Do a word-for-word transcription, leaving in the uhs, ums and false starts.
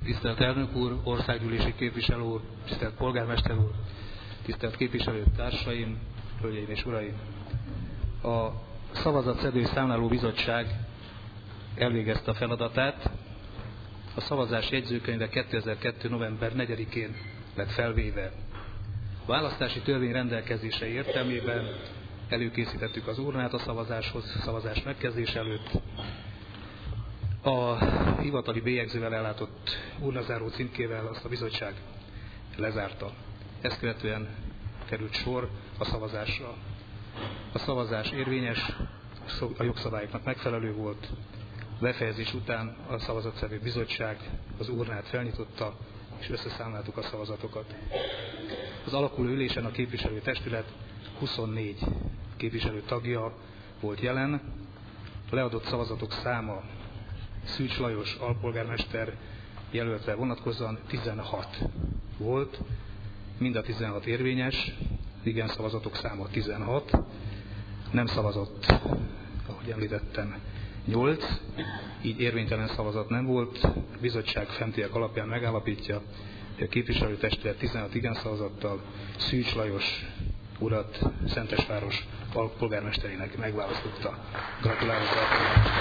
Tisztelt elnök úr, országgyűlési képviselő úr, tisztelt polgármester úr, tisztelt képviselőtársaim, hölgyeim és uraim! A szavazatszedő és számláló bizottság elvégezte a feladatát. A szavazás jegyzőkönyve kétezer-kettő. november negyedikén lett felvéve. A választási törvény rendelkezése értelmében előkészítettük az urnát a szavazáshoz, szavazás megkezdés előtt. A hivatali bélyegzővel ellátott urnazáró címkével azt a bizottság lezárta. Ezt követően került sor a szavazásra. A szavazás érvényes, a jogszabályoknak megfelelő volt. A befejezés után a szavazatszedő bizottság az urnát felnyitotta, és összeszámláltuk a szavazatokat. Az alakuló ülésen a képviselőtestület huszonnégy képviselő tagja volt jelen. A leadott szavazatok száma Szűcs Lajos alpolgármester jelöltre vonatkozóan tizenhat volt, mind a tizenhat érvényes, igen szavazatok száma tizenhat, nem szavazott, ahogy említettem, nyolc, így érvénytelen szavazat nem volt. A bizottság fentiek alapján megállapítja, hogy a képviselőtestület tizenhat igen szavazattal Szűcs Lajos urat Szentesváros alpolgármesterének megválasztotta. Gratulálok!